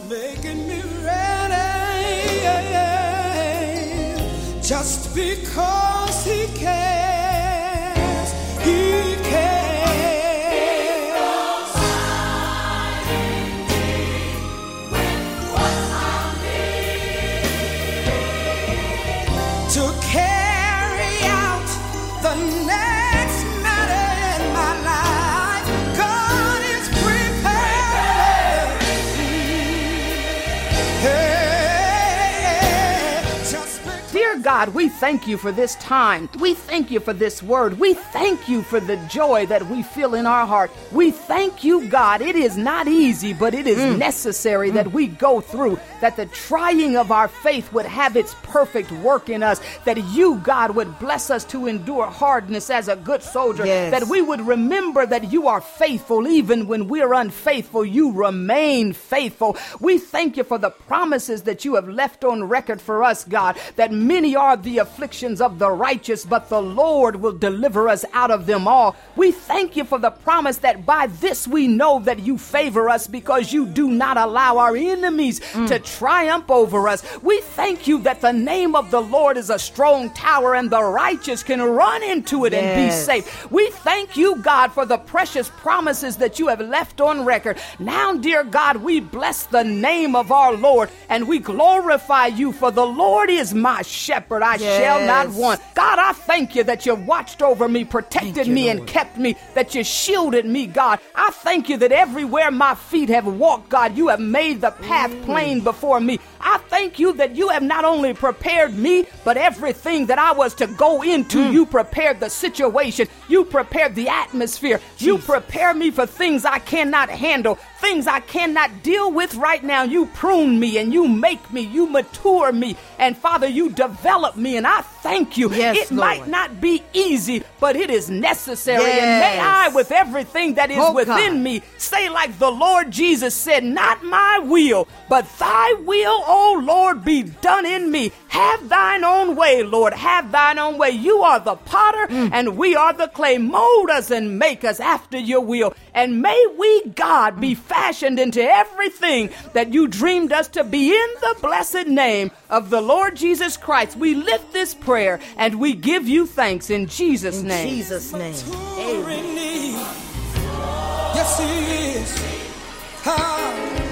making me ready. Just because he cares, he cares. Guiding me with what I need to carry out the next matter in my life. God is preparing. Dear God, we thank you for this time. We thank you for this word. We thank you for the joy that we feel in our heart. We thank you, God. It is not easy, but it is necessary that we go through, that the trying of our faith would have its perfect work in us, that you, God, would bless us to endure hardness as a good soldier, that we would remember that you are faithful. Even when we're unfaithful, you remain faithful. We thank you for the promises that you have left on record for us, God, that many are the afflictions of the righteous, but the Lord will deliver us out of them all. We thank you for the promise that by this we know that you favor us, because you do not allow our enemies to triumph over us. We thank you that the name of the Lord is a strong tower and the righteous can run into it and be safe. We thank you, God, for the precious promises that you have left on record. Now, dear God, we bless the name of our Lord and we glorify you, for the Lord is my shepherd, I shall not want. God, I thank you that you watched over me, protected me, and kept me, that you shielded me, God. I thank you that everywhere my feet have walked, God, you have made the path plain before me. I thank you that you have not only prepared me, but everything that I was to go into, you prepared the situation, you prepared the atmosphere, you prepare me for things I cannot handle, things I cannot deal with right now. You prune me and you make me, you mature me, and Father, you develop me, and I thank you. It might not be easy, but it is necessary, and may I, with everything that is within me, say like the Lord Jesus said, not my will, but thy will, O Lord, be done in me. Have thine own way, Lord, have thine own way. You are the potter and we are the clay. Mold us and make us after your will, and may we, God, be fashioned into everything that you dreamed us to be, in the blessed name of the Lord Jesus Christ. We lift this prayer and we give you thanks in Jesus' name. In Jesus' name. Amen. Yes, he is.